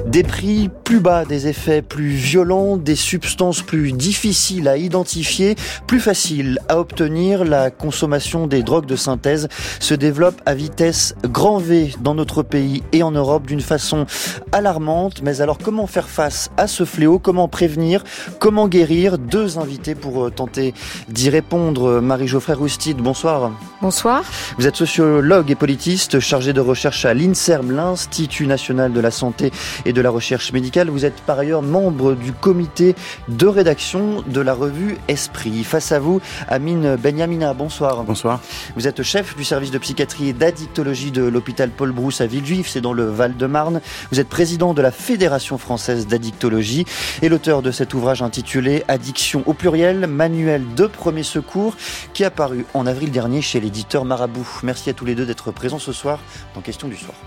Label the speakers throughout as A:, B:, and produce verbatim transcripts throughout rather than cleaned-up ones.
A: Des prix plus bas, des effets plus violents, des substances plus difficiles à identifier, plus faciles à obtenir. La consommation des drogues de synthèse se développe à vitesse grand V dans notre pays et en Europe d'une façon alarmante. Mais alors comment faire face à ce fléau? Comment prévenir? Comment guérir? Deux invités pour tenter d'y répondre. Marie-Geoffrey Roustide, bonsoir.
B: Bonsoir.
A: Vous êtes sociologue et politiste, chargé de recherche à l'INSERM, l'Institut national de la santé et de la recherche médicale. Vous êtes par ailleurs membre du comité de rédaction de la revue Esprit. Face à vous, Amine Benyamina, bonsoir.
C: Bonsoir.
A: Vous êtes chef du service de psychiatrie et d'addictologie de l'hôpital Paul Brousse à Villejuif, c'est dans le Val-de-Marne. Vous êtes président de la Fédération française d'addictologie et l'auteur de cet ouvrage intitulé Addiction au pluriel, manuel de premier secours, qui est paru en avril dernier chez l'éditeur Marabout. Merci à tous les deux d'être présents ce soir dans Question du soir.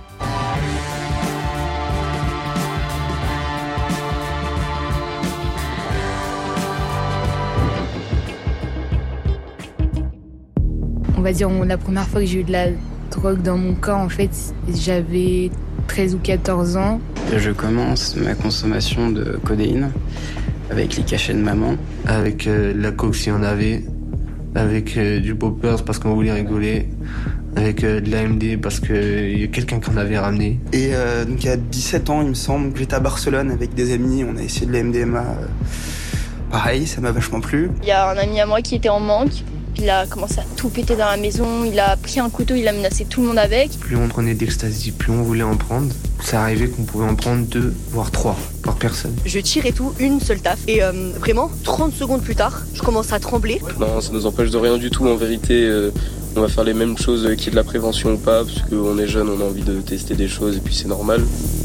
B: On va dire, la première fois que j'ai eu de la drogue dans mon corps, en fait, j'avais treize ou quatorze ans.
D: Je commence ma consommation de codéine avec les cachets de maman.
E: Avec euh, la coke si on avait, avec euh, du poppers parce qu'on voulait rigoler, avec euh, de l'A M D parce qu'il euh, y a quelqu'un qui en avait ramené.
F: Et euh, donc il y a dix-sept ans, il me semble, que j'étais à Barcelone avec des amis, on a essayé de la M D M A. Euh, pareil, ça m'a vachement plu.
G: Il y a un ami à moi qui était en manque. Il a commencé à tout péter dans la maison, il a pris un couteau, il a menacé tout le monde avec.
E: Plus on prenait d'ecstasy, plus on voulait en prendre. Ça arrivait qu'on pouvait en prendre deux, voire trois par personne.
H: Je tire et tout, une seule taf. Et euh, vraiment, trente secondes plus tard, je commence à trembler.
I: Non, ça nous empêche de rien du tout. En vérité, euh, on va faire les mêmes choses qu'il y ait de la prévention ou pas, parce qu'on est jeune, on a envie de tester des choses et puis c'est normal.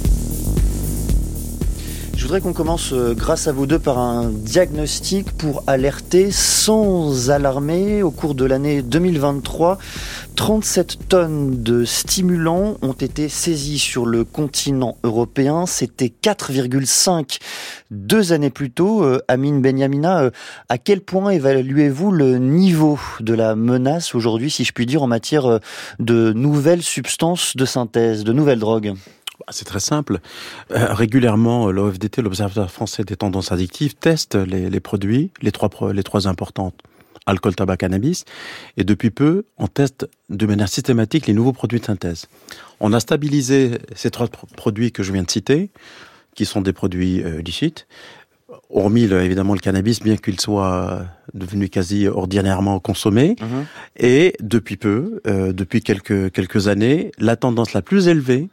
A: Je voudrais qu'on commence, grâce à vous deux, par un diagnostic pour alerter sans alarmer. Au cours de l'année deux mille vingt-trois, trente-sept tonnes de stimulants ont été saisies sur le continent européen. C'était quatre virgule cinq deux années plus tôt. Euh, Amine Benyamina, euh, à quel point évaluez-vous le niveau de la menace aujourd'hui, si je puis dire, en matière de nouvelles substances de synthèse, de nouvelles drogues ?
C: C'est très simple. Euh, régulièrement, l'O F D T, l'Observatoire français des tendances addictives, teste les, les produits, les trois, les trois importantes, alcool, tabac, cannabis. Et depuis peu, on teste de manière systématique les nouveaux produits de synthèse. On a stabilisé ces trois produits que je viens de citer, qui sont des produits euh, licites, hormis le, évidemment le cannabis, bien qu'il soit devenu quasi ordinairement consommé. Mmh. Et depuis peu, euh, depuis quelques, quelques années, la tendance la plus élevée,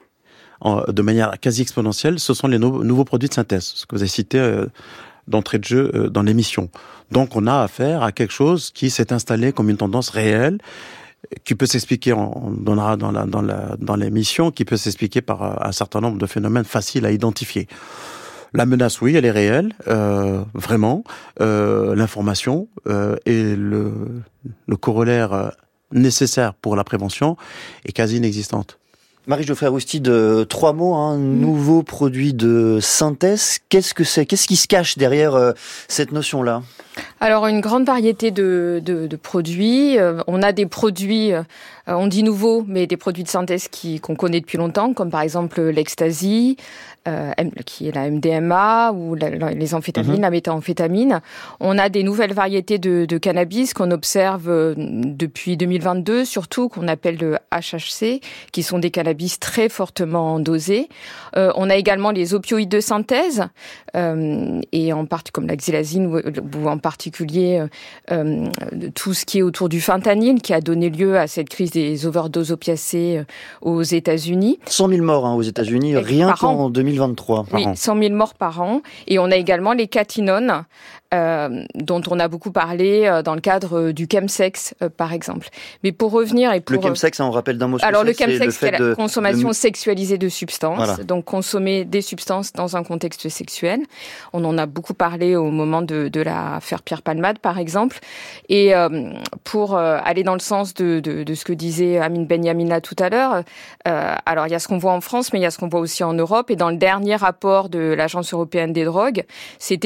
C: de manière quasi exponentielle, ce sont les no- nouveaux produits de synthèse, ce que vous avez cité euh, d'entrée de jeu euh, dans l'émission. Donc on a affaire à quelque chose qui s'est installé comme une tendance réelle, qui peut s'expliquer, on donnera dans, la, dans, la, dans l'émission, qui peut s'expliquer par euh, un certain nombre de phénomènes faciles à identifier. La menace, oui, elle est réelle, euh, vraiment. Euh, l'information euh, et le, le corollaire euh, nécessaire pour la prévention est quasi inexistante.
A: Marie-Geoffrey Roustide, trois mots, un hein, nouveau produit de synthèse. Qu'est-ce que c'est? Qu'est-ce qui se cache derrière euh, cette notion-là?
B: Alors, une grande variété de, de, de produits. Euh, on a des produits, euh, on dit nouveaux, mais des produits de synthèse qui, qu'on connaît depuis longtemps, comme par exemple l'ecstasy, euh, qui est la M D M A, ou la, les amphétamines, mmh. la méthamphétamine. On a des nouvelles variétés de, de cannabis qu'on observe depuis deux mille vingt-deux, surtout qu'on appelle le H H C, qui sont des cannabis très fortement dosés. Euh, on a également les opioïdes de synthèse, euh, et en partie comme la xylazine, ou, ou en particulier euh, tout ce qui est autour du fentanyl, qui a donné lieu à cette crise des overdoses opiacées aux États-Unis.
A: cent mille morts hein, aux États-Unis, rien qu'en deux mille vingt-trois.
B: Oui, cent mille morts par an. Et on a également les catinones, euh, dont on a beaucoup parlé euh, dans le cadre du chemsex, euh, par exemple. Mais pour revenir et pour...
A: Le chemsex, on rappelle d'un mot.
B: Alors le
A: c'est,
B: chemsex, c'est, c'est la
A: de,
B: consommation
A: de...
B: sexualisée de substances, voilà. Donc consommer des substances dans un contexte sexuel. On en a beaucoup parlé au moment de, de l'affaire Pierre Palmade, par exemple. Et euh, pour euh, aller dans le sens de, de, de ce que disait Amine Benyamina tout à l'heure, euh, alors il y a ce qu'on voit en France, mais il y a ce qu'on voit aussi en Europe. Et dans le dernier rapport de l'Agence européenne des drogues, c'était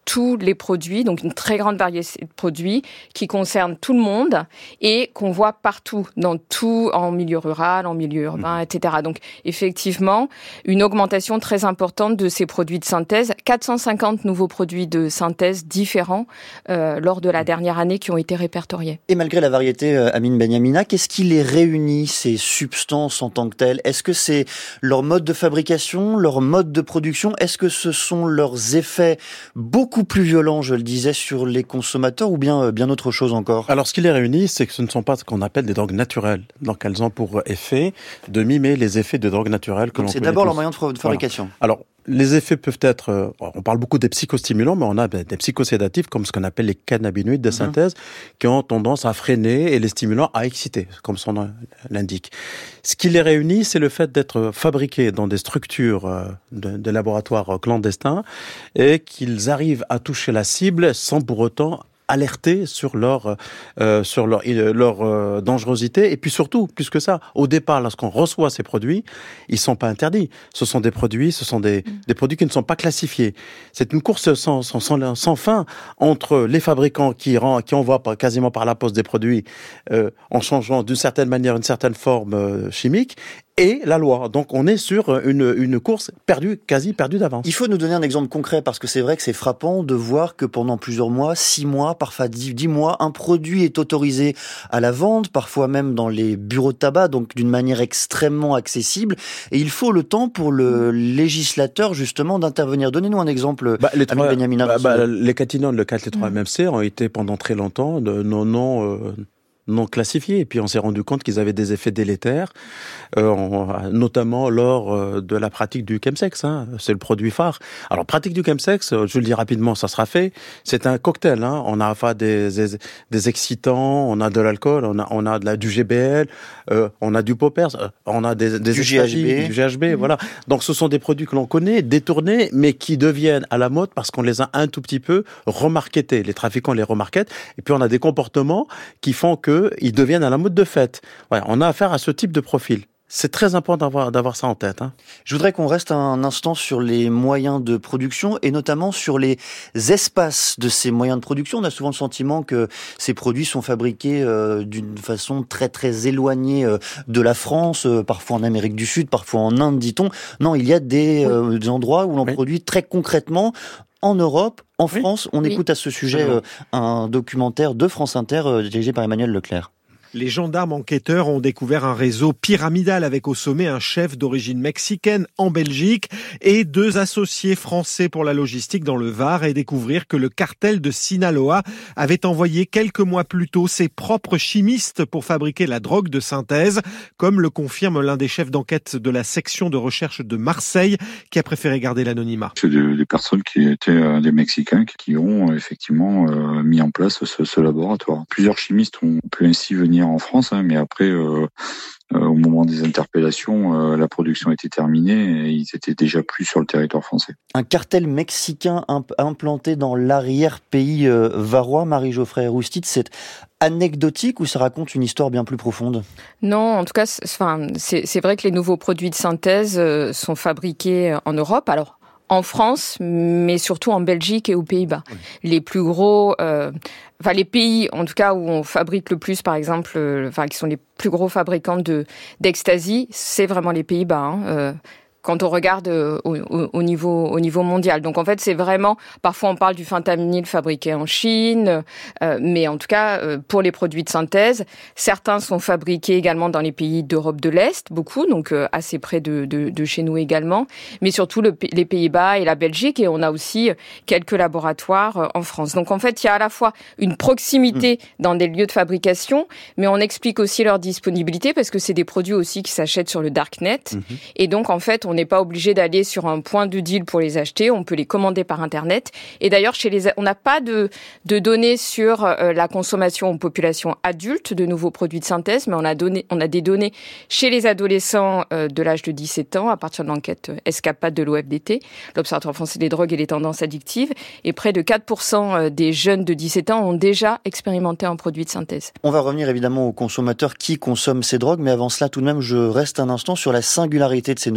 B: tous les produits, donc une très grande variété de produits qui concernent tout le monde et qu'on voit partout, dans tout, en milieu rural, en milieu urbain, et cetera. Donc effectivement, une augmentation très importante de ces produits de synthèse, quatre cent cinquante nouveaux produits de synthèse différents euh, lors de la dernière année qui ont été répertoriés.
A: Et malgré la variété, euh, Amine Benyamina, qu'est-ce qui les réunit, ces substances en tant que telles? Est-ce que c'est leur mode de fabrication, leur mode de production? Est-ce que ce sont leurs effets beaucoup plus violents, je le disais, sur les consommateurs, ou bien, euh, bien autre chose encore?
C: Alors, ce qui les réunit, c'est que ce ne sont pas ce qu'on appelle des drogues naturelles. Donc, elles ont pour effet de mimer les effets de drogues naturelles que
A: Donc
C: l'on
A: c'est
C: connaît
A: d'abord
C: tous.
A: leur moyen de fabrication.
C: Voilà. Alors, les effets peuvent être, euh, on parle beaucoup des psychostimulants, mais on a des psychosédatifs comme ce qu'on appelle les cannabinoïdes de synthèse, mmh. qui ont tendance à freiner et les stimulants à exciter, comme son nom l'indique. Ce qui les réunit, c'est le fait d'être fabriqués dans des structures euh, de, de laboratoires clandestins et qu'ils arrivent à toucher la cible sans pour autant alerter sur leur euh, sur leur leur euh, dangerosité. Et puis surtout, plus que ça, au départ, lorsqu'on reçoit ces produits, ils sont pas interdits. Ce sont des produits, ce sont des, des produits qui ne sont pas classifiés. C'est une course sans sans sans, sans fin entre les fabricants qui rend, qui envoient par, quasiment par la poste des produits euh, en changeant d'une certaine manière une certaine forme euh, chimique, et la loi. Donc on est sur une, une course perdue, quasi perdue d'avance.
A: Il faut nous donner un exemple concret, parce que c'est vrai que c'est frappant de voir que pendant plusieurs mois, six mois, parfois dix, dix mois, un produit est autorisé à la vente, parfois même dans les bureaux de tabac, donc d'une manière extrêmement accessible. Et il faut le temps pour le législateur justement d'intervenir. Donnez-nous un exemple,
C: bah, les trois,
A: Benyamina.
C: Bah, bah, les catinones, le quatre, les trois mmh. M M C ont été pendant très longtemps de, non non euh, non classifiés. Et puis on s'est rendu compte qu'ils avaient des effets délétères, euh, on, notamment lors euh, de la pratique du chemsex. Hein, c'est le produit phare. Alors pratique du chemsex, je le dis rapidement, ça sera fait. C'est un cocktail. Hein, on a enfin des, des des excitants, on a de l'alcool, on a on a de la du G B L, euh, on a du poppers, euh, on a des, des
A: du G H B,
C: du G H B. Mmh. Voilà. Donc ce sont des produits que l'on connaît, détournés, mais qui deviennent à la mode parce qu'on les a un tout petit peu remarketés. Les trafiquants les remarketent. Et puis on a des comportements qui font que ils deviennent à la mode de fête. Ouais, on a affaire à ce type de profil. C'est très important d'avoir, d'avoir ça en tête. Hein.
A: Je voudrais qu'on reste un instant sur les moyens de production et notamment sur les espaces de ces moyens de production. On a souvent le sentiment que ces produits sont fabriqués euh, d'une façon très très éloignée euh, de la France, euh, parfois en Amérique du Sud, parfois en Inde, dit-on. Non, il y a des, euh, des endroits où l'on oui. produit très concrètement en Europe, en oui. France. On oui. écoute à ce sujet euh, un documentaire de France Inter euh, dirigé par Emmanuel Leclerc.
J: Les gendarmes enquêteurs ont découvert un réseau pyramidal avec au sommet un chef d'origine mexicaine en Belgique et deux associés français pour la logistique dans le Var, et découvrir que le cartel de Sinaloa avait envoyé quelques mois plus tôt ses propres chimistes pour fabriquer la drogue de synthèse, comme le confirme l'un des chefs d'enquête de la section de recherche de Marseille qui a préféré garder l'anonymat.
K: C'est des, des personnes qui étaient euh, des Mexicains qui ont effectivement euh, mis en place ce, ce laboratoire. Plusieurs chimistes ont pu ainsi venir en France, hein, mais après, euh, euh, au moment des interpellations, euh, la production était terminée et ils étaient déjà plus sur le territoire français.
A: Un cartel mexicain imp- implanté dans l'arrière-pays euh, varois, Marie-Geoffrey-Roustit, c'est anecdotique ou ça raconte une histoire bien plus profonde?
B: Non, en tout cas, c'est, enfin, c'est, c'est vrai que les nouveaux produits de synthèse euh, sont fabriqués en Europe. Alors, en France, mais surtout en Belgique et aux Pays-Bas. Oui. Les plus gros, euh, enfin les pays, en tout cas où on fabrique le plus, par exemple, euh, enfin qui sont les plus gros fabricants de d'ecstasy, c'est vraiment les Pays-Bas. Hein, euh, quand on regarde au, au, au niveau au niveau mondial. Donc en fait, c'est vraiment, parfois on parle du fentanyl fabriqué en Chine, euh, mais en tout cas euh, pour les produits de synthèse, certains sont fabriqués également dans les pays d'Europe de l'Est, beaucoup, donc euh, assez près de, de, de chez nous également, mais surtout le, les Pays-Bas et la Belgique, et on a aussi quelques laboratoires euh, en France. Donc en fait, il y a à la fois une proximité mmh. dans des lieux de fabrication, mais on explique aussi leur disponibilité parce que c'est des produits aussi qui s'achètent sur le darknet, mmh. et donc en fait on n'est pas obligé d'aller sur un point de deal pour les acheter, on peut les commander par Internet. Et d'ailleurs, chez les, on n'a pas de, de données sur euh, la consommation en population adulte de nouveaux produits de synthèse, mais on a, donné, on a des données chez les adolescents euh, de l'âge de dix-sept ans, à partir de l'enquête ESCAPAD de l'O F D T, l'Observatoire français des drogues et des tendances addictives, et près de quatre pour cent des jeunes de dix-sept ans ont déjà expérimenté un produit de synthèse.
A: On va revenir évidemment aux consommateurs qui consomment ces drogues, mais avant cela, tout de même, je reste un instant sur la singularité de ces nouveaux produits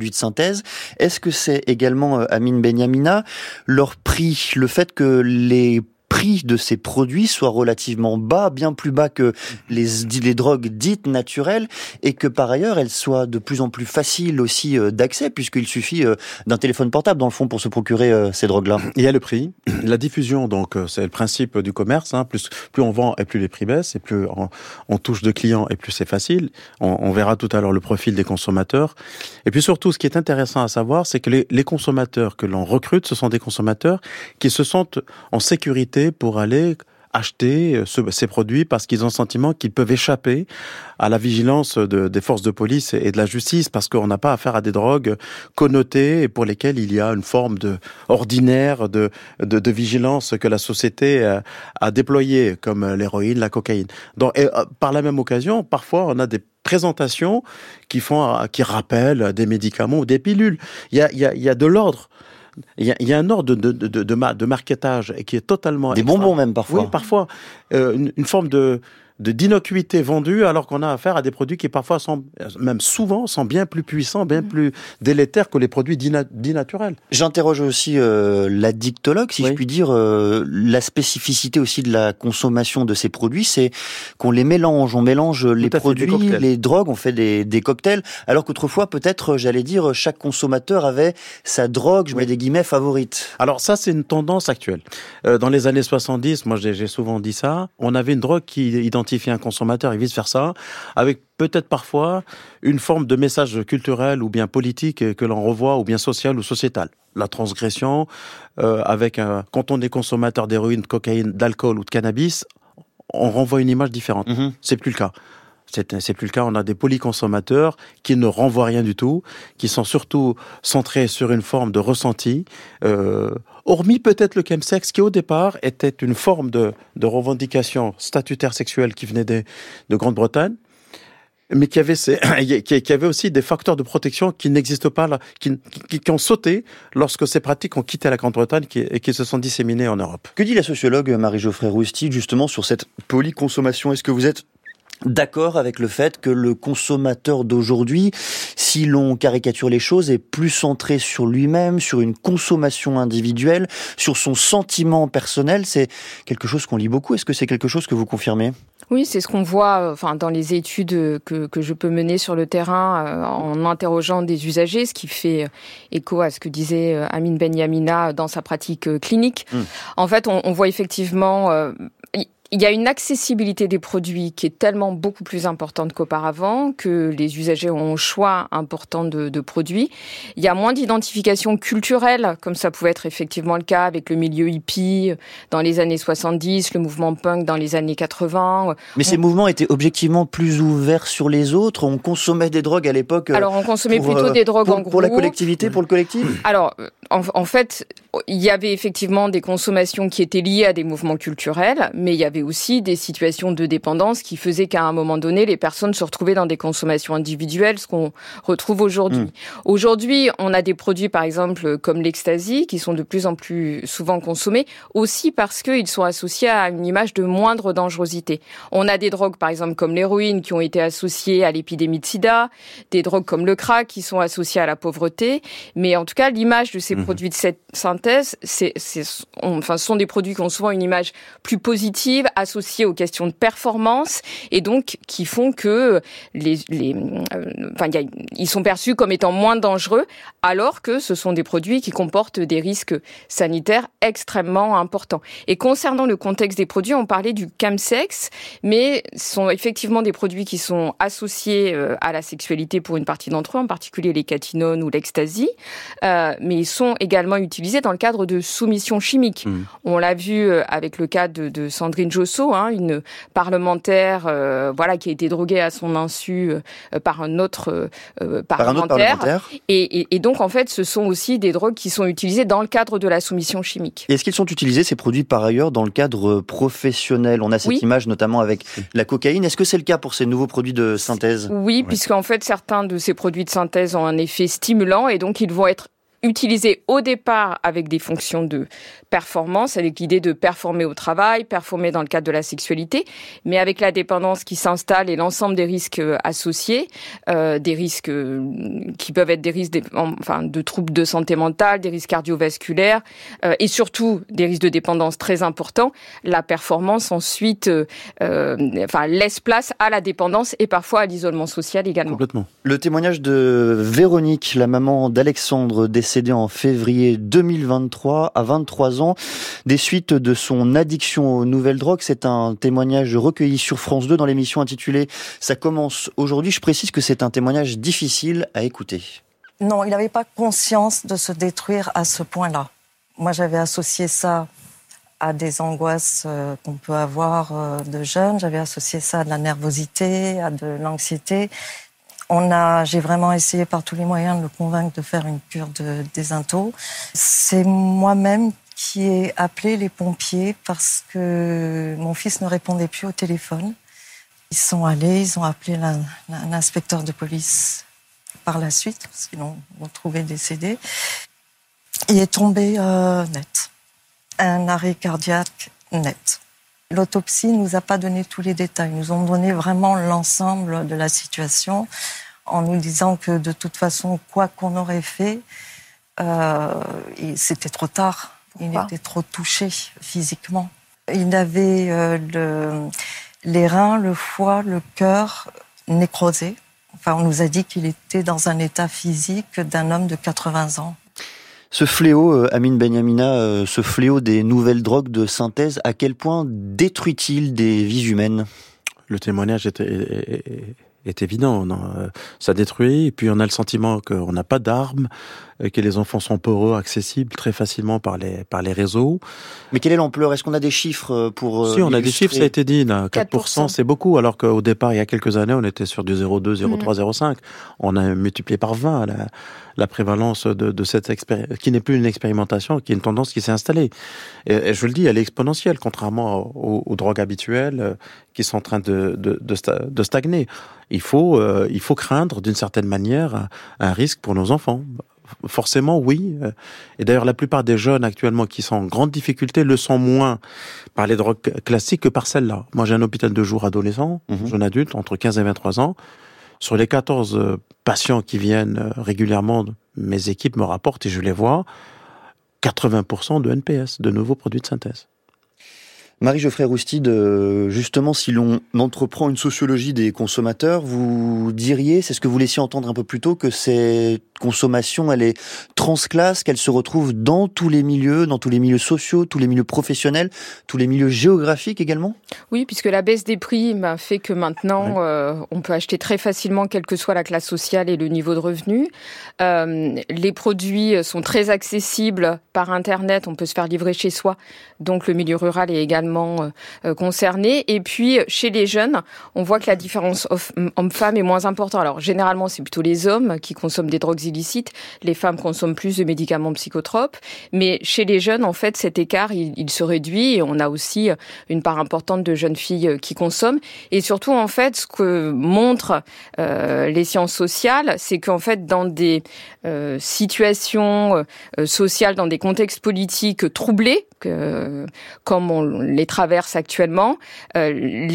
A: produits de synthèse. Est-ce que c'est également, Amine Benyamina, leur prix, le fait que les prix de ces produits soit relativement bas, bien plus bas que les, les drogues dites naturelles, et que par ailleurs elles soient de plus en plus faciles aussi d'accès, puisqu'il suffit d'un téléphone portable dans le fond pour se procurer ces drogues-là.
C: Il y a le prix, la diffusion, donc c'est le principe du commerce, hein, plus, plus on vend et plus les prix baissent, et plus on, on touche de clients et plus c'est facile. On, on verra tout à l'heure le profil des consommateurs. Et puis surtout, ce qui est intéressant à savoir, c'est que les, les consommateurs que l'on recrute, ce sont des consommateurs qui se sentent en sécurité pour aller acheter ce, ces produits parce qu'ils ont le sentiment qu'ils peuvent échapper à la vigilance de, des forces de police et de la justice, parce qu'on n'a pas affaire à des drogues connotées et pour lesquelles il y a une forme de ordinaire de, de, de vigilance que la société a, a déployée, comme l'héroïne, la cocaïne. Donc, et, par la même occasion, parfois on a des présentations qui font, qui rappellent des médicaments ou des pilules. Il y a, il y a, il y a de l'ordre. Il y, a, il y a un ordre de, de, de, de, de marketage qui est totalement...
A: Des extra... bonbons même parfois.
C: Oui, parfois. Euh, une, une forme de... de d'innocuité vendue, alors qu'on a affaire à des produits qui parfois sont, même souvent, sont bien plus puissants, bien plus délétères que les produits dits, na- dits naturels.
A: J'interroge aussi euh, l'addictologue, si oui. je puis dire. Euh, la spécificité aussi de la consommation de ces produits, c'est qu'on les mélange. On mélange Tout les produits, les drogues, on fait des, des cocktails, alors qu'autrefois, peut-être, j'allais dire, chaque consommateur avait sa drogue, je oui. mets des guillemets, favorite.
C: Alors ça, c'est une tendance actuelle. Euh, dans les années soixante-dix, moi j'ai, j'ai souvent dit ça, on avait une drogue qui identifiait un consommateur et vice-versa, avec peut-être parfois une forme de message culturel ou bien politique que l'on revoit, ou bien social ou sociétal. La transgression, euh, avec un, quand on est consommateur d'héroïne, de cocaïne, d'alcool ou de cannabis, on renvoie une image différente. Mm-hmm. C'est plus le cas. C'est, c'est plus le cas. On a des polyconsommateurs qui ne renvoient rien du tout, qui sont surtout centrés sur une forme de ressenti, euh, hormis peut-être le chemsex, qui au départ était une forme de, de revendication statutaire sexuelle qui venait des, de Grande-Bretagne, mais qui avait, ces, qui avait aussi des facteurs de protection qui n'existent pas là, qui, qui, qui ont sauté lorsque ces pratiques ont quitté la Grande-Bretagne et qui se sont disséminées en Europe.
A: Que dit la sociologue Marie-Geoffrey Rousty justement sur cette polyconsommation ? Est-ce que vous êtes d'accord avec le fait que le consommateur d'aujourd'hui, si l'on caricature les choses, est plus centré sur lui-même, sur une consommation individuelle, sur son sentiment personnel? C'est quelque chose qu'on lit beaucoup. Est-ce que c'est quelque chose que vous confirmez ?
B: Oui, c'est ce qu'on voit enfin, dans les études que, que je peux mener sur le terrain euh, en interrogeant des usagers, ce qui fait écho à ce que disait Amine Benyamina dans sa pratique euh, clinique. Mmh. En fait, on, on voit effectivement... Euh, Il y a une accessibilité des produits qui est tellement beaucoup plus importante qu'auparavant, que les usagers ont un choix important de, de produits. Il y a moins d'identification culturelle, comme ça pouvait être effectivement le cas avec le milieu hippie dans les années soixante-dix, le mouvement punk dans les années quatre-vingts.
A: Mais on... ces mouvements étaient objectivement plus ouverts sur les autres. On consommait des drogues à l'époque.
B: Alors on consommait pour, plutôt des drogues
A: pour,
B: en groupe.
A: Pour la collectivité, pour le collectif.
B: Alors en, en fait, il y avait effectivement des consommations qui étaient liées à des mouvements culturels, mais il y avait aussi des situations de dépendance qui faisaient qu'à un moment donné, les personnes se retrouvaient dans des consommations individuelles, ce qu'on retrouve aujourd'hui. Mmh. Aujourd'hui, on a des produits, par exemple, comme l'ecstasy, qui sont de plus en plus souvent consommés, aussi parce qu'ils sont associés à une image de moindre dangerosité. On a des drogues, par exemple, comme l'héroïne, qui ont été associées à l'épidémie de sida, des drogues comme le crack, qui sont associées à la pauvreté, mais en tout cas, l'image de ces mmh. produits de cette synthèse, c'est, c'est, on, enfin, ce sont des produits qui ont souvent une image plus positive, associés aux questions de performance et donc qui font que les, les, euh, enfin, y a, ils sont perçus comme étant moins dangereux, alors que ce sont des produits qui comportent des risques sanitaires extrêmement importants. Et concernant le contexte des produits, on parlait du chemsex, mais ce sont effectivement des produits qui sont associés euh, à la sexualité pour une partie d'entre eux, en particulier les catinones ou l'ecstasy, euh, mais ils sont également utilisés dans le cadre de soumission chimique. Mmh. On l'a vu avec le cas de, de Sandrine Josso, hein, une parlementaire, euh, voilà, qui a été droguée à son insu euh, par un autre euh, parlementaire. Par un autre parlementaire. Et, et, et donc, en fait, ce sont aussi des drogues qui sont utilisées dans le cadre de la soumission chimique.
A: Et est-ce qu'ils sont utilisés, ces produits, par ailleurs, dans le cadre professionnel ? On a cette oui. image, notamment avec la cocaïne. Est-ce que c'est le cas pour ces nouveaux produits de synthèse ?
B: Oui, ouais. puisqu'en fait, certains de ces produits de synthèse ont un effet stimulant et donc ils vont être utilisé au départ avec des fonctions de performance, avec l'idée de performer au travail, performer dans le cadre de la sexualité, mais avec la dépendance qui s'installe et l'ensemble des risques associés, euh, des risques qui peuvent être des risques de, enfin, de troubles de santé mentale, des risques cardiovasculaires euh, et surtout des risques de dépendance très importants, la performance ensuite euh, euh, enfin, laisse place à la dépendance et parfois à l'isolement social également.
C: Complètement.
A: Le témoignage de Véronique, la maman d'Alexandre, décédé en février deux mille vingt-trois, à vingt-trois ans, des suites de son addiction aux nouvelles drogues. C'est un témoignage recueilli sur France deux dans l'émission intitulée « Ça commence aujourd'hui ». Je précise que c'est un témoignage difficile à écouter.
L: Non, il n'avait pas conscience de se détruire à ce point-là. Moi, j'avais associé ça à des angoisses euh, qu'on peut avoir euh, de jeunes. J'avais associé ça à de la nervosité, à de l'anxiété. On a, j'ai vraiment essayé par tous les moyens de le convaincre de faire une cure de désinto. C'est moi-même qui ai appelé les pompiers parce que mon fils ne répondait plus au téléphone. Ils sont allés, ils ont appelé l'inspecteur de police par la suite, parce qu'ils l'ont, l'ont trouvé décédé. Il est tombé euh, net. Un arrêt cardiaque net. L'autopsie ne nous a pas donné tous les détails. Ils nous ont donné vraiment l'ensemble de la situation en nous disant que de toute façon, quoi qu'on aurait fait, euh, c'était trop tard. Pourquoi ? Il était trop touché physiquement. Il avait euh, le, les reins, le foie, le cœur nécrosés. Enfin, on nous a dit qu'il était dans un état physique d'un homme de quatre-vingts ans.
A: Ce fléau, Amine Benyamina, ce fléau des nouvelles drogues de synthèse, à quel point détruit-il des vies humaines ?
C: Le témoignage est, est, est, est évident. Non, ça détruit, et puis on a le sentiment qu'on n'a pas d'armes, que les enfants sont poreux, accessibles très facilement par les, par les réseaux.
A: Mais quelle est l'ampleur ? Est-ce qu'on a des chiffres pour
C: Si, on illustrer? a des chiffres, ça a été dit. Là, quatre pour cent, c'est beaucoup, alors qu'au départ, il y a quelques années, on était sur du zéro virgule deux, zéro virgule trois, zéro virgule cinq. On a multiplié par vingt la, la prévalence de, de cette expérience, qui n'est plus une expérimentation, qui est une tendance qui s'est installée. Et, et je le dis, elle est exponentielle, contrairement aux, aux drogues habituelles euh, qui sont en train de, de, de, de stagner. Il faut, euh, il faut craindre, d'une certaine manière, un, un risque pour nos enfants. Forcément, oui. Et d'ailleurs, la plupart des jeunes actuellement qui sont en grande difficulté le sont moins par les drogues classiques que par celles-là. Moi, j'ai un hôpital de jour adolescent, mmh. jeune adulte, entre quinze et vingt-trois ans. Sur les quatorze patients qui viennent régulièrement, mes équipes me rapportent et je les vois, quatre-vingts pour cent de N P S, de nouveaux produits de synthèse.
A: Marie-Geoffrey Roustide, justement, si l'on entreprend une sociologie des consommateurs, vous diriez, c'est ce que vous laissiez entendre un peu plus tôt, que cette consommation, elle est transclasse, qu'elle se retrouve dans tous les milieux, dans tous les milieux sociaux, tous les milieux professionnels, tous les milieux géographiques également ?
B: Oui, puisque la baisse des prix bah, fait que maintenant, ouais. euh, on peut acheter très facilement, quelle que soit la classe sociale et le niveau de revenu. Euh, les produits sont très accessibles par Internet, on peut se faire livrer chez soi, donc le milieu rural est également Euh, concernés. Et puis, chez les jeunes, on voit que la différence homme-femme est moins importante. Alors, généralement, c'est plutôt les hommes qui consomment des drogues illicites. Les femmes consomment plus de médicaments psychotropes. Mais chez les jeunes, en fait, cet écart, il, il se réduit. Et on a aussi une part importante de jeunes filles qui consomment. Et surtout, en fait, ce que montrent euh, les sciences sociales, c'est qu'en fait, dans des euh, situations euh, sociales, dans des contextes politiques troublés, que, comme on les traverse actuellement, euh,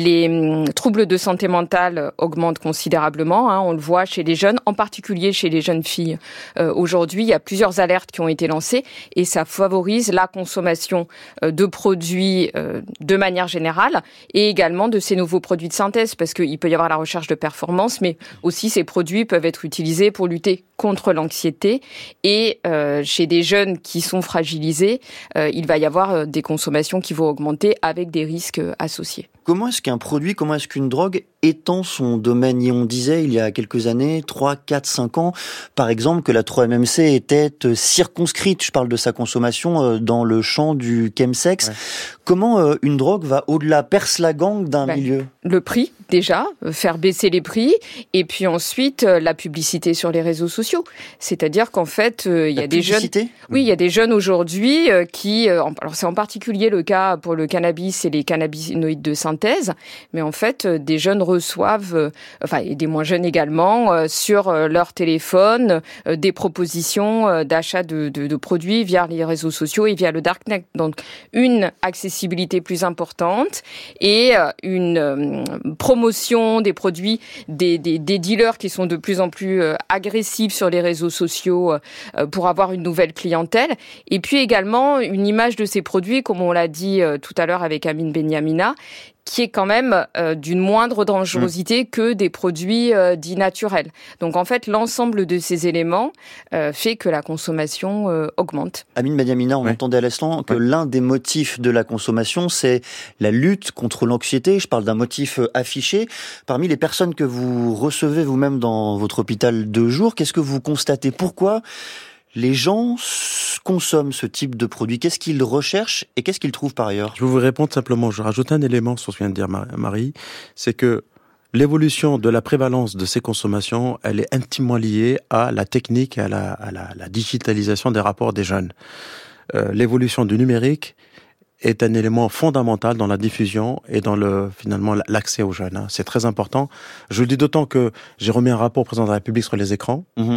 B: les troubles de santé mentale augmentent considérablement. Hein, on le voit chez les jeunes, en particulier chez les jeunes filles. Euh, aujourd'hui, il y a plusieurs alertes qui ont été lancées et ça favorise la consommation euh, de produits euh, de manière générale et également de ces nouveaux produits de synthèse parce qu'il peut y avoir la recherche de performance, mais aussi ces produits peuvent être utilisés pour lutter contre l'anxiété et euh, chez des jeunes qui sont fragilisés, euh, il va y avoir des consommations qui vont augmenter avec des risques associés.
A: Comment est-ce qu'un produit, comment est-ce qu'une drogue étend son domaine ? Et on disait il y a quelques années, trois, quatre, cinq ans, par exemple, que la trois M M C était circonscrite, je parle de sa consommation, dans le champ du chemsex. Ouais. Comment une drogue va au-delà, perce la gangue d'un ben, milieu ?
B: Le prix, déjà, faire baisser les prix, et puis ensuite, la publicité sur les réseaux sociaux. C'est-à-dire qu'en fait, il y a des jeunes... Oui, il y a des jeunes aujourd'hui qui... Alors c'est en particulier le cas pour le cannabis et les cannabinoïdes de synthèse, synthèse, mais en fait, des jeunes reçoivent, euh, enfin, et des moins jeunes également, euh, sur euh, leur téléphone, euh, des propositions euh, d'achat de, de, de produits via les réseaux sociaux et via le darknet. Donc, une accessibilité plus importante et euh, une euh, promotion des produits des, des, des dealers qui sont de plus en plus euh, agressifs sur les réseaux sociaux euh, pour avoir une nouvelle clientèle. Et puis également une image de ces produits, comme on l'a dit euh, tout à l'heure avec Amine Benyamina, qui est quand même euh, d'une moindre dangerosité mmh. que des produits euh, dits naturels. Donc en fait, l'ensemble de ces éléments euh, fait que la consommation euh, augmente.
A: Amine Benyamina, on ouais. entendait à l'instant que ouais. l'un des motifs de la consommation, c'est la lutte contre l'anxiété. Je parle d'un motif affiché. Parmi les personnes que vous recevez vous-même dans votre hôpital de jour, qu'est-ce que vous constatez ? Pourquoi les gens consomment ce type de produit? Qu'est-ce qu'ils recherchent et qu'est-ce qu'ils trouvent par ailleurs?
C: Je vais vous répondre simplement. Je rajoute un élément sur ce que vient de dire Marie. C'est que l'évolution de la prévalence de ces consommations, elle est intimement liée à la technique et à la, à la, la digitalisation des rapports des jeunes. Euh, l'évolution du numérique est un élément fondamental dans la diffusion et dans le finalement l'accès aux jeunes. Hein. C'est très important. Je le dis d'autant que j'ai remis un rapport au président de la République sur les écrans. Mmh.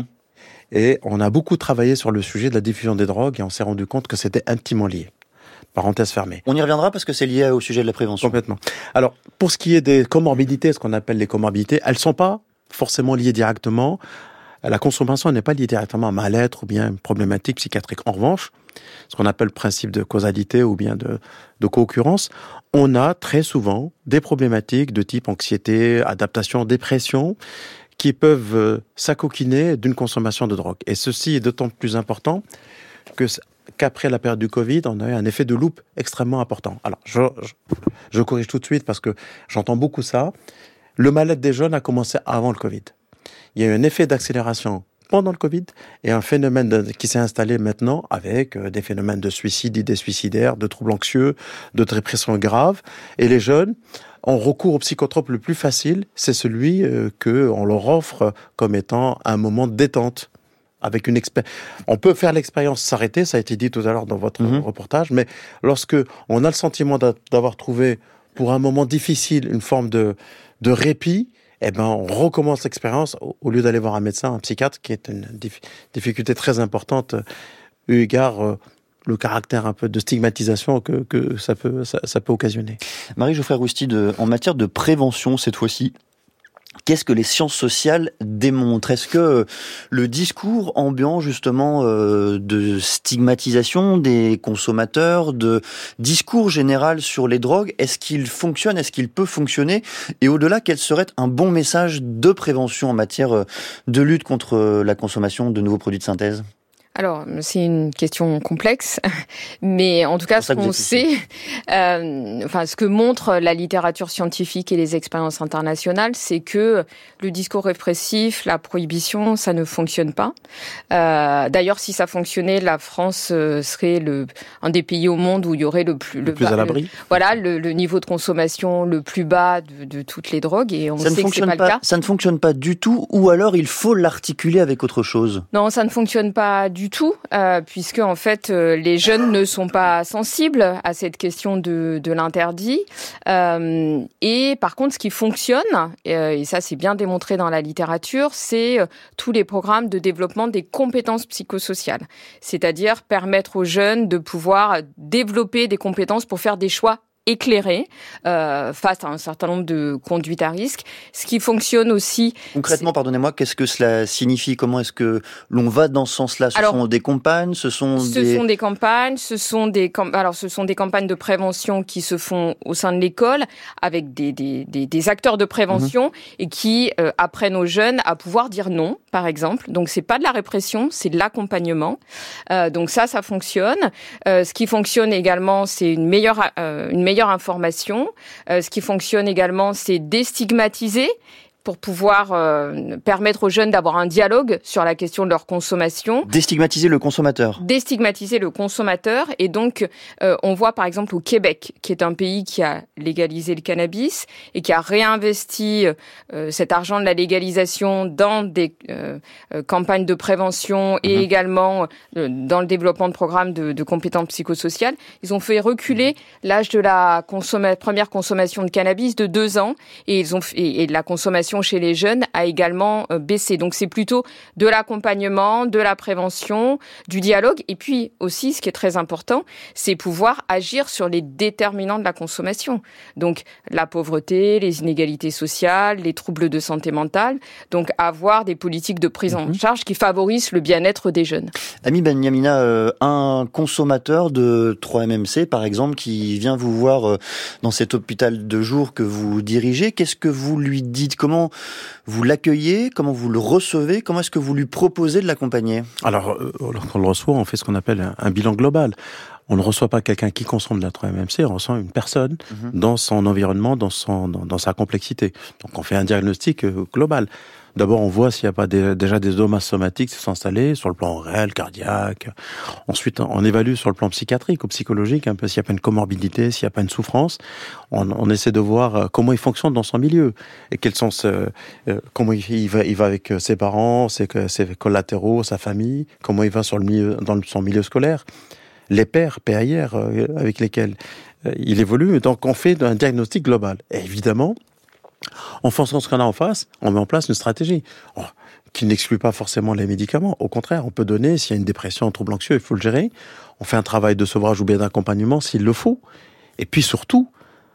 C: Et on a beaucoup travaillé sur le sujet de la diffusion des drogues et on s'est rendu compte que c'était intimement lié. Parenthèse fermée.
A: On y reviendra parce que c'est lié au sujet de la prévention.
C: Complètement. Alors, pour ce qui est des comorbidités, ce qu'on appelle les comorbidités, elles sont pas forcément liées directement. La consommation n'est pas liée directement à mal-être ou bien une problématique psychiatrique. En revanche, ce qu'on appelle le principe de causalité ou bien de, de co-occurrence, on a très souvent des problématiques de type anxiété, adaptation, dépression, qui peuvent s'acoquiner d'une consommation de drogue. Et ceci est d'autant plus important que, qu'après la période du Covid, on a eu un effet de loupe extrêmement important. Alors, je, je, je corrige tout de suite parce que j'entends beaucoup ça. Le mal-être des jeunes a commencé avant le Covid. Il y a eu un effet d'accélération pendant le Covid et un phénomène de, qui s'est installé maintenant avec des phénomènes de suicide, d'idées suicidaires, de troubles anxieux, de dépression grave. Et les jeunes ont recours au psychotrope le plus facile, c'est celui euh, qu'on leur offre comme étant un moment de détente. Avec une expé- on peut faire l'expérience s'arrêter, ça a été dit tout à l'heure dans votre mmh. reportage, mais lorsque on a le sentiment d'a- d'avoir trouvé pour un moment difficile une forme de, de répit, eh ben, on recommence l'expérience au lieu d'aller voir un médecin, un psychiatre, qui est une dif- difficulté très importante, eu égard euh, le caractère un peu de stigmatisation que, que ça peut, ça, ça peut occasionner.
A: Marie-Geoffrey Roustide, en matière de prévention, cette fois-ci, qu'est-ce que les sciences sociales démontrent? Est-ce que le discours ambiant, justement, euh, de stigmatisation des consommateurs, de discours général sur les drogues, est-ce qu'il fonctionne? Est-ce qu'il peut fonctionner? Et au-delà, quel serait un bon message de prévention en matière de lutte contre la consommation de nouveaux produits de synthèse?
B: Alors, c'est une question complexe, mais en tout cas, ce qu'on sait, euh, enfin, ce que montre la littérature scientifique et les expériences internationales, c'est que le discours répressif, la prohibition, ça ne fonctionne pas. Euh, d'ailleurs, si ça fonctionnait, la France serait le un des pays au monde où il y aurait le plus
C: le, le plus bas, à l'abri.
B: Le, voilà, le, le niveau de consommation le plus bas de, de toutes les drogues, et on
A: ça
B: sait que c'est pas,
A: pas
B: le cas.
A: Ça ne fonctionne pas du tout, ou alors il faut l'articuler avec autre chose.
B: Non, ça ne fonctionne pas du tout, euh, puisque en fait euh, les jeunes ne sont pas sensibles à cette question de, de l'interdit. Euh, et par contre, ce qui fonctionne, euh, et ça c'est bien démontré dans la littérature, c'est euh, tous les programmes de développement des compétences psychosociales, c'est-à-dire permettre aux jeunes de pouvoir développer des compétences pour faire des choix éclairé euh, face à un certain nombre de conduites à risque. Ce qui fonctionne aussi...
A: Concrètement, pardonnez-moi, qu'est-ce que cela signifie? Comment est-ce que l'on va dans ce sens-là? Ce
B: alors,
A: sont des campagnes, ce sont
B: ce
A: des...
B: sont des campagnes, ce sont des camp... alors ce sont des campagnes de prévention qui se font au sein de l'école avec des des des, des acteurs de prévention mmh. et qui euh, apprennent aux jeunes à pouvoir dire non, par exemple. Donc c'est pas de la répression, c'est de l'accompagnement. Euh, donc ça, ça fonctionne. Euh, ce qui fonctionne également, c'est une meilleure euh, une meilleure information. Euh, ce qui fonctionne également, c'est déstigmatiser, pour pouvoir euh, permettre aux jeunes d'avoir un dialogue sur la question de leur consommation.
A: Déstigmatiser le consommateur.
B: Déstigmatiser le consommateur. Et donc, euh, on voit par exemple au Québec, qui est un pays qui a légalisé le cannabis et qui a réinvesti euh, cet argent de la légalisation dans des euh, euh, campagnes de prévention et mmh. également euh, dans le développement de programmes de, de compétences psychosociales. Ils ont fait reculer l'âge de la consomma- première consommation de cannabis de deux ans et ils ont f- et, et la consommation chez les jeunes a également euh, baissé. Donc c'est plutôt de l'accompagnement, de la prévention, du dialogue et puis aussi ce qui est très important, c'est pouvoir agir sur les déterminants de la consommation. Donc la pauvreté, les inégalités sociales, les troubles de santé mentale. Donc avoir des politiques de prise en charge qui favorisent le bien-être des jeunes.
A: Ami Benyamina, euh, un consommateur de trois M M C par exemple qui vient vous voir euh, dans cet hôpital de jour que vous dirigez, qu'est-ce que vous lui dites? Comment vous l'accueillez? Comment vous le recevez? Comment est-ce que vous lui proposez de l'accompagner?
C: Alors, euh, lorsqu'on le reçoit, on fait ce qu'on appelle un, un bilan global. On ne reçoit pas quelqu'un qui consomme de la trois M M C, on reçoit une personne mmh. dans son environnement, dans, son, dans, dans sa complexité. Donc on fait un diagnostic euh, global. D'abord, on voit s'il n'y a pas des, déjà des dommages somatiques qui se sont installés sur le plan réel, cardiaque. Ensuite, on évalue sur le plan psychiatrique ou psychologique un peu s'il n'y a pas une comorbidité, s'il n'y a pas une souffrance. On, on essaie de voir comment il fonctionne dans son milieu et quels sont ce, euh, comment il, il va, il va avec ses parents, ses, ses collatéraux, sa famille, comment il va sur le milieu, dans son milieu scolaire, les pairs, P A I R, euh, avec lesquels euh, il évolue. Donc, on fait un diagnostic global. Et évidemment, en fonction de ce qu'on a en face, on met en place une stratégie oh, qui n'exclut pas forcément les médicaments. Au contraire, on peut donner, s'il y a une dépression, un trouble anxieux, il faut le gérer. On fait un travail de sevrage ou bien d'accompagnement s'il le faut. Et puis surtout,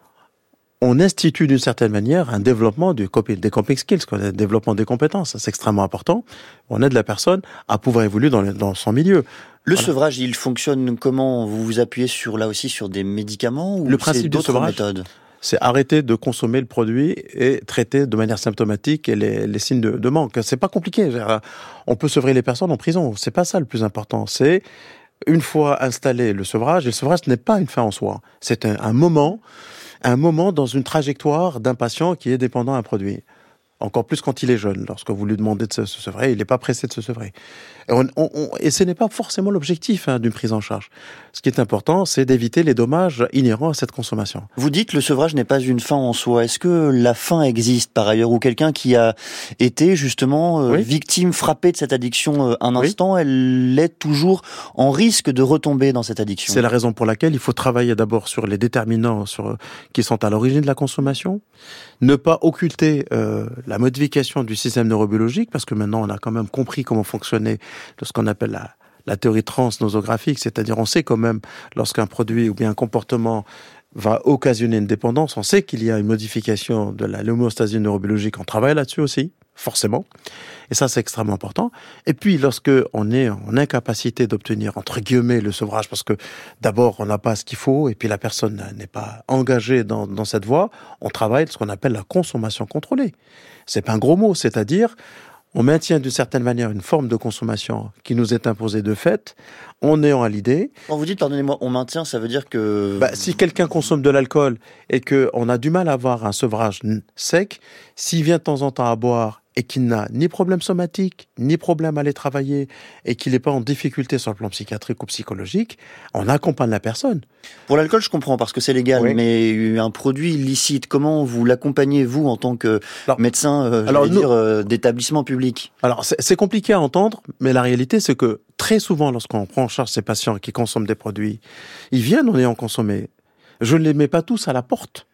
C: on institue d'une certaine manière un développement du coping, des coping skills, un développement des compétences. C'est extrêmement important. On aide la personne à pouvoir évoluer dans, le, dans son milieu.
A: Le
C: voilà.
A: sevrage, il fonctionne comment? Vous vous appuyez sur, là aussi sur des médicaments ou
C: le principe
A: c'est d'autres
C: du sevrage,
A: méthodes?
C: C'est arrêter de consommer le produit et traiter de manière symptomatique les, les signes de, de manque. C'est pas compliqué. On peut sevrer les personnes en prison. C'est pas ça le plus important. C'est une fois installé le sevrage, et le sevrage n'est pas une fin en soi. C'est un, un moment, un moment dans une trajectoire d'un patient qui est dépendant d'un produit. Encore plus quand il est jeune. Lorsque vous lui demandez de se, se sevrer, il n'est pas pressé de se sevrer. Et, on, on, on, et ce n'est pas forcément l'objectif hein, d'une prise en charge. Ce qui est important, c'est d'éviter les dommages inhérents à cette consommation.
A: Vous dites que le sevrage n'est pas une fin en soi. Est-ce que la fin existe par ailleurs? Ou quelqu'un qui a été justement euh, oui. victime, frappé de cette addiction euh, un instant, oui. elle est toujours en risque de retomber dans cette addiction?
C: C'est la raison pour laquelle il faut travailler d'abord sur les déterminants sur, qui sont à l'origine de la consommation. Ne pas occulter euh, la modification du système neurobiologique, parce que maintenant on a quand même compris comment fonctionnait ce qu'on appelle la, la théorie transnosographique, c'est-à-dire on sait quand même lorsqu'un produit ou bien un comportement va occasionner une dépendance, on sait qu'il y a une modification de la l'homéostasie neurobiologique, on travaille là-dessus aussi, forcément, et ça c'est extrêmement important. Et puis lorsque on est en incapacité d'obtenir entre guillemets le sevrage, parce que d'abord on n'a pas ce qu'il faut, et puis la personne n'est pas engagée dans, dans cette voie, on travaille ce qu'on appelle la consommation contrôlée. C'est pas un gros mot, c'est-à-dire on maintient d'une certaine manière une forme de consommation qui nous est imposée de fait, en ayant à l'idée.
A: Quand vous dites, pardonnez-moi, on maintient, ça veut dire que...
C: Bah, si quelqu'un consomme de l'alcool et qu'on a du mal à avoir un sevrage sec, s'il vient de temps en temps à boire et qu'il n'a ni problème somatique, ni problème à aller travailler, et qu'il n'est pas en difficulté sur le plan psychiatrique ou psychologique, on accompagne la personne.
A: Pour l'alcool, je comprends, parce que c'est légal, oui. mais un produit illicite, comment vous l'accompagnez, vous, en tant que alors, médecin, euh, alors, nous, dire, euh, d'établissement public?
C: Alors, c'est, c'est compliqué à entendre, mais la réalité, c'est que très souvent, lorsqu'on prend en charge ces patients qui consomment des produits, ils viennent en ayant consommé. Je ne les mets pas tous à la porte.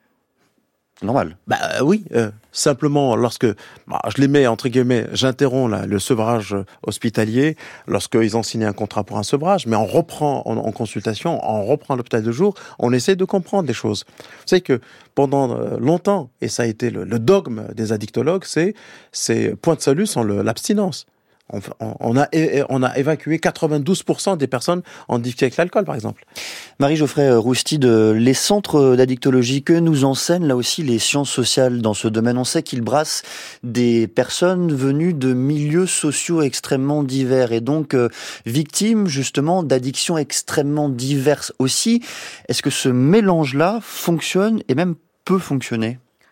A: Normal.
C: Bah euh, oui, euh, simplement lorsque bah, je les mets entre guillemets, j'interromps là, le sevrage hospitalier lorsqu'ils ont signé un contrat pour un sevrage, mais on reprend en, en consultation, on reprend l'hôpital de jour, on essaie de comprendre les choses. Vous savez que pendant longtemps, et ça a été le, le dogme des addictologues, c'est c'est point de salut sans le, l'abstinence. On, on, a, on a évacué quatre-vingt-douze pour cent des personnes en difficulté avec l'alcool, par exemple.
A: Marie-Geoffrey Roustide, les centres d'addictologie, que nous enseignent là aussi les sciences sociales dans ce domaine? On sait qu'ils brassent des personnes venues de milieux sociaux extrêmement divers et donc euh, victimes justement d'addictions extrêmement diverses aussi. Est-ce que ce mélange-là fonctionne et même peut fonctionner?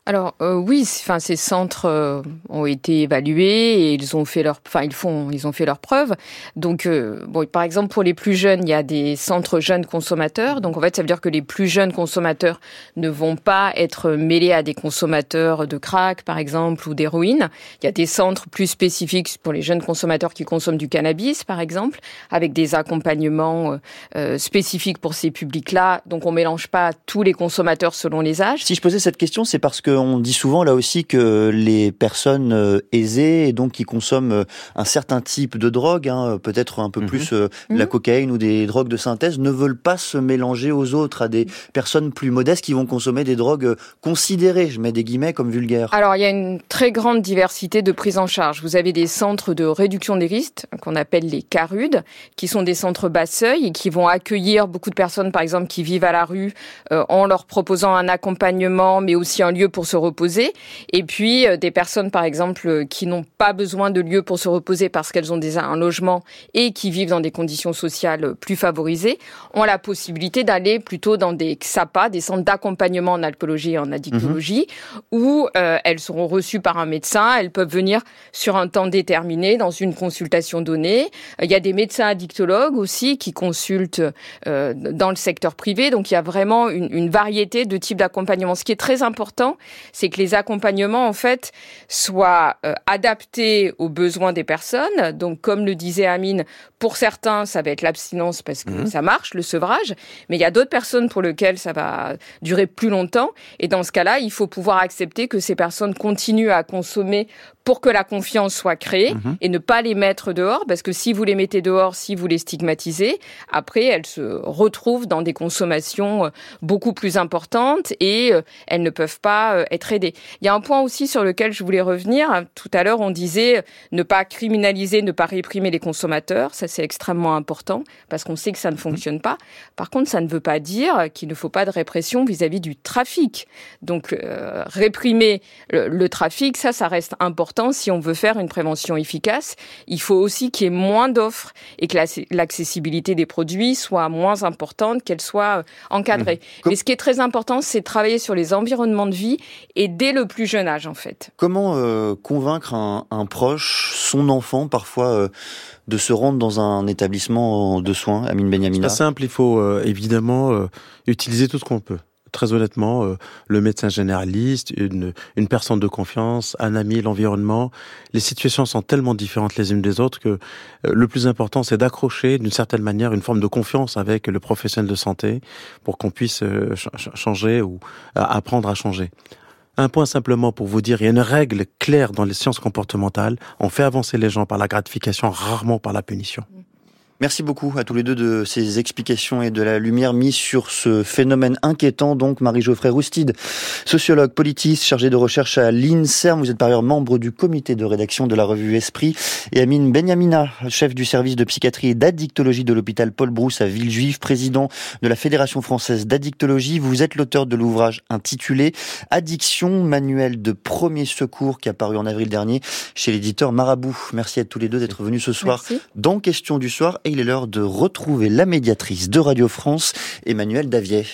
B: Alors euh, oui, enfin ces centres euh, ont été évalués et ils ont fait leur, enfin ils font, ils ont fait leurs preuves. Donc euh, bon, par exemple pour les plus jeunes, il y a des centres jeunes consommateurs. Donc en fait, ça veut dire que les plus jeunes consommateurs ne vont pas être mêlés à des consommateurs de crack, par exemple, ou d'héroïne. Il y a des centres plus spécifiques pour les jeunes consommateurs qui consomment du cannabis, par exemple, avec des accompagnements euh, spécifiques pour ces publics-là. Donc on mélange pas tous les consommateurs selon les âges.
A: Si je posais cette question, c'est parce que on dit souvent là aussi que les personnes euh, aisées et donc qui consomment euh, un certain type de drogue, hein, peut-être un peu mmh. plus euh, mmh. la cocaïne ou des drogues de synthèse, ne veulent pas se mélanger aux autres, à des personnes plus modestes qui vont consommer des drogues considérées, je mets des guillemets, comme vulgaires.
B: Alors il y a une très grande diversité de prise en charge. Vous avez des centres de réduction des risques qu'on appelle les C A R U D, qui sont des centres bas seuil et qui vont accueillir beaucoup de personnes, par exemple, qui vivent à la rue, euh, en leur proposant un accompagnement, mais aussi un lieu pour se reposer. Et puis, euh, des personnes, par exemple, qui n'ont pas besoin de lieu pour se reposer parce qu'elles ont déjà un logement et qui vivent dans des conditions sociales plus favorisées, ont la possibilité d'aller plutôt dans des C S A P A, des centres d'accompagnement en alcoolologie et en addictologie, mmh. où euh, elles seront reçues par un médecin. Elles peuvent venir sur un temps déterminé dans une consultation donnée. Il y a des médecins addictologues aussi qui consultent euh, dans le secteur privé. Donc, il y a vraiment une, une variété de types d'accompagnement. Ce qui est très important, c'est que les accompagnements, en fait, soient euh, adaptés aux besoins des personnes. Donc, comme le disait Amine, pour certains, ça va être l'abstinence parce que mmh. ça marche, le sevrage. Mais il y a d'autres personnes pour lesquelles ça va durer plus longtemps. Et dans ce cas-là, il faut pouvoir accepter que ces personnes continuent à consommer pour que la confiance soit créée mmh. et ne pas les mettre dehors. Parce que si vous les mettez dehors, si vous les stigmatisez, après, elles se retrouvent dans des consommations beaucoup plus importantes et elles ne peuvent pas être aidées. Il y a un point aussi sur lequel je voulais revenir. Tout à l'heure, on disait ne pas criminaliser, ne pas réprimer les consommateurs. Ça, c'est extrêmement important parce qu'on sait que ça ne fonctionne pas. Par contre, ça ne veut pas dire qu'il ne faut pas de répression vis-à-vis du trafic. Donc, euh, réprimer le, le trafic, ça, ça reste important. Si on veut faire une prévention efficace, il faut aussi qu'il y ait moins d'offres et que l'accessibilité des produits soit moins importante, qu'elle soit encadrée. Mmh. Mais ce qui est très important, c'est de travailler sur les environnements de vie et dès le plus jeune âge, en fait.
A: Comment euh, convaincre un, un proche, son enfant, parfois, euh, de se rendre dans un établissement de soins, Amine Benyamina?
C: C'est pas simple, il faut euh, évidemment euh, utiliser tout ce qu'on peut. Très honnêtement, euh, le médecin généraliste, une, une personne de confiance, un ami, l'environnement, les situations sont tellement différentes les unes des autres que euh, le plus important, c'est d'accrocher d'une certaine manière une forme de confiance avec le professionnel de santé pour qu'on puisse euh, ch- changer ou euh, apprendre à changer. Un point simplement pour vous dire, il y a une règle claire dans les sciences comportementales, on fait avancer les gens par la gratification, rarement par la punition.
A: Merci beaucoup à tous les deux de ces explications et de la lumière mise sur ce phénomène inquiétant. Donc, Marie-Geoffrey Roustide, sociologue, politiste, chargée de recherche à l'INSERM. Vous êtes par ailleurs membre du comité de rédaction de la revue Esprit. Et Amine Benyamina, chef du service de psychiatrie et d'addictologie de l'hôpital Paul Brousse à Villejuif, président de la Fédération française d'addictologie. Vous êtes l'auteur de l'ouvrage intitulé Addiction, manuel de premier secours qui a paru en avril dernier chez l'éditeur Marabout. Merci à tous les deux d'être venus ce soir Merci. Dans Question du soir. Et il est l'heure de retrouver la médiatrice de Radio France, Emmanuelle Davier.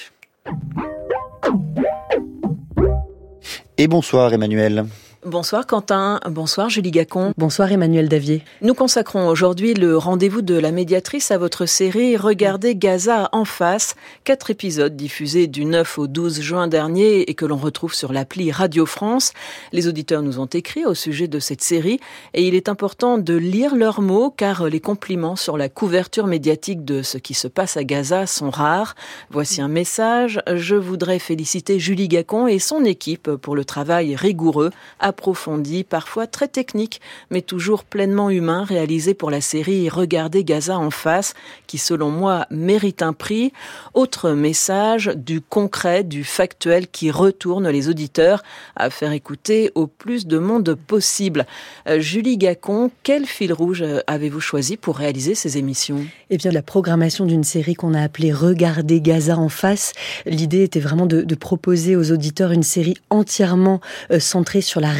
A: Et bonsoir Emmanuelle.
M: Bonsoir Quentin, bonsoir Julie Gacon. Bonsoir Emmanuel Davier. Nous consacrons aujourd'hui le rendez-vous de la médiatrice à votre série Regardez Gaza en face. Quatre épisodes diffusés du neuf au douze juin dernier et que l'on retrouve sur l'appli Radio France. Les auditeurs nous ont écrit au sujet de cette série et il est important de lire leurs mots car les compliments sur la couverture médiatique de ce qui se passe à Gaza sont rares. Voici un message. Je voudrais féliciter Julie Gacon et son équipe pour le travail rigoureux à approfondi, parfois très technique, mais toujours pleinement humain, réalisé pour la série Regardez Gaza en face, qui selon moi mérite un prix. Autre message, du concret, du factuel qui retourne les auditeurs à faire écouter au plus de monde possible. Euh, Julie Gacon, quel fil rouge avez-vous choisi pour réaliser ces émissions ?
N: Eh bien, la programmation d'une série qu'on a appelée Regardez Gaza en face. L'idée était vraiment de, de proposer aux auditeurs une série entièrement euh, centrée sur la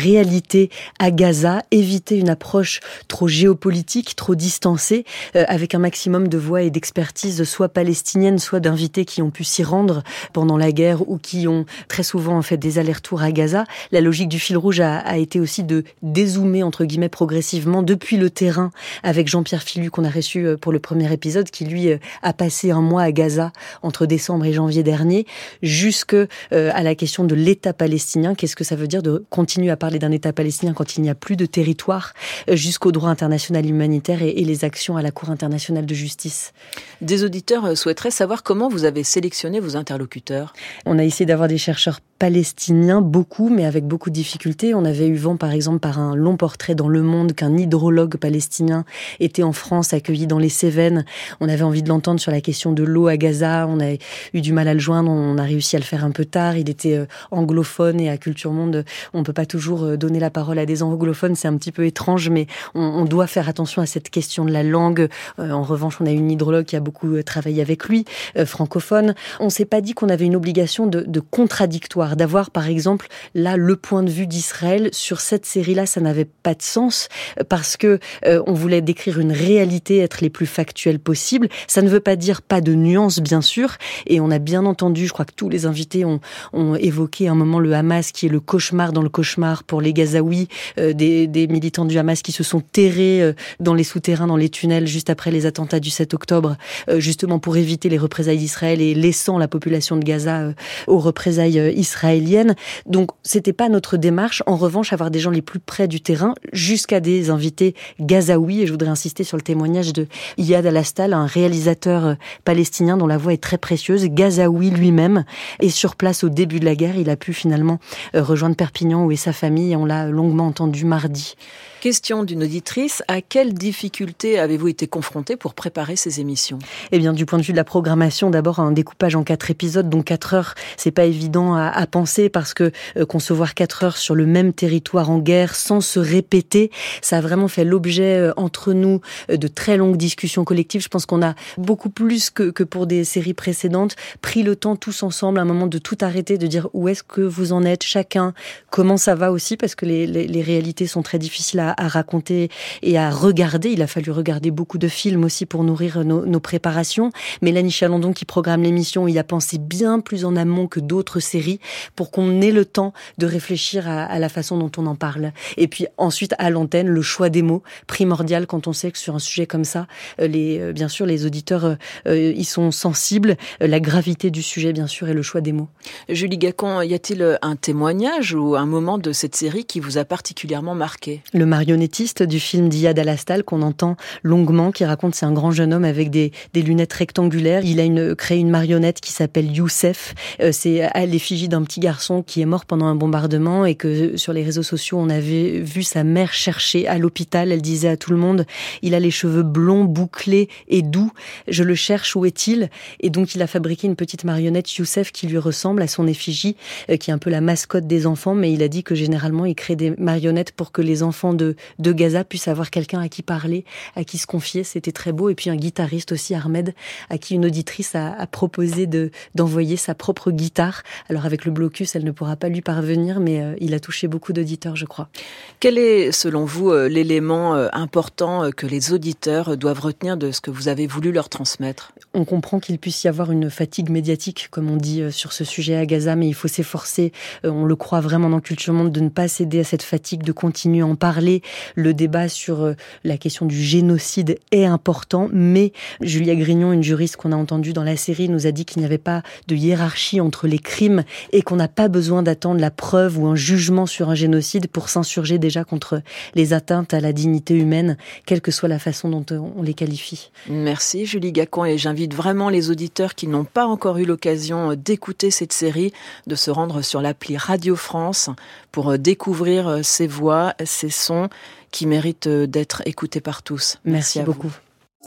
N: réalité à Gaza, éviter une approche trop géopolitique, trop distancée, euh, avec un maximum de voix et d'expertise, soit palestinienne, soit d'invités qui ont pu s'y rendre pendant la guerre ou qui ont très souvent fait des allers-retours à Gaza. La logique du fil rouge a, a été aussi de dézoomer, entre guillemets, progressivement depuis le terrain avec Jean-Pierre Filu qu'on a reçu pour le premier épisode, qui lui a passé un mois à Gaza entre décembre et janvier dernier, jusque euh, à la question de l'État palestinien. Qu'est-ce que ça veut dire de continuer à parler d'un État palestinien quand il n'y a plus de territoire, euh, jusqu'au droit international humanitaire et, et les actions à la Cour internationale de justice.
M: Des auditeurs souhaiteraient savoir comment vous avez sélectionné vos interlocuteurs.
N: On a essayé d'avoir des chercheurs palestiniens, beaucoup, mais avec beaucoup de difficultés. On avait eu vent, par exemple, par un long portrait dans Le Monde qu'un hydrologue palestinien était en France, accueilli dans les Cévennes. On avait envie de l'entendre sur la question de l'eau à Gaza. On a eu du mal à le joindre. On a réussi à le faire un peu tard. Il était euh, anglophone et à Culture Monde, on peut pas toujours euh, donner la parole à des anglophones. C'est un petit peu étrange, mais on, on doit faire attention à cette question de la langue. Euh, en revanche, on a une hydrologue qui a beaucoup euh, travaillé avec lui, euh, francophone. On s'est pas dit qu'on avait une obligation de, de contradictoire, d'avoir par exemple là le point de vue d'Israël sur cette série-là. Ça n'avait pas de sens parce que euh, on voulait décrire une réalité, être les plus factuels possible. Ça ne veut pas dire pas de nuances, bien sûr, et on a bien entendu, je crois que tous les invités ont, ont évoqué un moment le Hamas qui est le cauchemar dans le cauchemar pour les Gazaouis, euh, des, des militants du Hamas qui se sont terrés euh, dans les souterrains, dans les tunnels juste après les attentats du sept octobre, euh, justement pour éviter les représailles d'Israël et laissant la population de Gaza euh, aux représailles euh, israéliennes. Donc c'était pas notre démarche. En revanche, avoir des gens les plus près du terrain, jusqu'à des invités gazaouis, et je voudrais insister sur le témoignage de Iyad Al-Astal, un réalisateur palestinien dont la voix est très précieuse, gazaoui lui-même, et sur place au début de la guerre, il a pu finalement rejoindre Perpignan où est sa famille, et on l'a longuement entendu mardi.
M: Question d'une auditrice, à quelles difficultés avez-vous été confrontés pour préparer ces émissions ?
N: Eh bien, du point de vue de la programmation, d'abord un découpage en quatre épisodes, donc quatre heures, c'est pas évident à, à penser parce que euh, concevoir quatre heures sur le même territoire en guerre sans se répéter, ça a vraiment fait l'objet euh, entre nous euh, de très longues discussions collectives. Je pense qu'on a beaucoup plus que, que pour des séries précédentes pris le temps tous ensemble, à un moment de tout arrêter, de dire où est-ce que vous en êtes chacun, comment ça va aussi, parce que les, les, les réalités sont très difficiles à à raconter et à regarder. Il a fallu regarder beaucoup de films aussi pour nourrir nos, nos préparations. Mélanie Chalandon, qui programme l'émission, y a pensé bien plus en amont que d'autres séries pour qu'on ait le temps de réfléchir à, à la façon dont on en parle. Et puis ensuite, à l'antenne, le choix des mots, primordial quand on sait que sur un sujet comme ça, les, bien sûr, les auditeurs euh, y sont sensibles. La gravité du sujet, bien sûr, et le choix des mots.
M: Julie Gacon, y a-t-il un témoignage ou un moment de cette série qui vous a particulièrement marqué ?
N: Le marionnettiste du film d'Iyad Al-Astal qu'on entend longuement, qui raconte c'est un grand jeune homme avec des, des lunettes rectangulaires. Il a une, créé une marionnette qui s'appelle Youssef. Euh, c'est à l'effigie d'un petit garçon qui est mort pendant un bombardement et que sur les réseaux sociaux on avait vu sa mère chercher à l'hôpital. Elle disait à tout le monde, il a les cheveux blonds, bouclés et doux. Je le cherche, où est-il ? Et donc il a fabriqué une petite marionnette Youssef qui lui ressemble à son effigie, euh, qui est un peu la mascotte des enfants, mais il a dit que généralement il crée des marionnettes pour que les enfants de, de Gaza puissent avoir quelqu'un à qui parler, à qui se confier. C'était très beau. Et puis un guitariste aussi, Ahmed, à qui une auditrice a, a proposé de, d'envoyer sa propre guitare. Alors avec le blocus, elle ne pourra pas lui parvenir, mais euh, il a touché beaucoup d'auditeurs, je crois.
M: Quel est, selon vous, euh, l'élément euh, important euh, que les auditeurs euh, doivent retenir de ce que vous avez voulu leur transmettre ?
N: On comprend qu'il puisse y avoir une fatigue médiatique, comme on dit, euh, sur ce sujet à Gaza, mais il faut s'efforcer, euh, on le croit vraiment dans Culture Monde, de ne pas céder à cette fatigue, de continuer à en parler. Le débat sur euh, la question du génocide est important, mais Julia Grignon, une juriste qu'on a entendue dans la série, nous a dit qu'il n'y avait pas de hiérarchie entre les crimes et qu'on n'a pas besoin d'attendre la preuve ou un jugement sur un génocide pour s'insurger déjà contre les atteintes à la dignité humaine, quelle que soit la façon dont on les qualifie.
M: Merci Julie Gacon, et j'invite vraiment les auditeurs qui n'ont pas encore eu l'occasion d'écouter cette série de se rendre sur l'appli Radio France pour découvrir ces voix, ces sons qui méritent d'être écoutés par tous.
N: Merci, Merci
M: à
N: beaucoup.
M: Vous.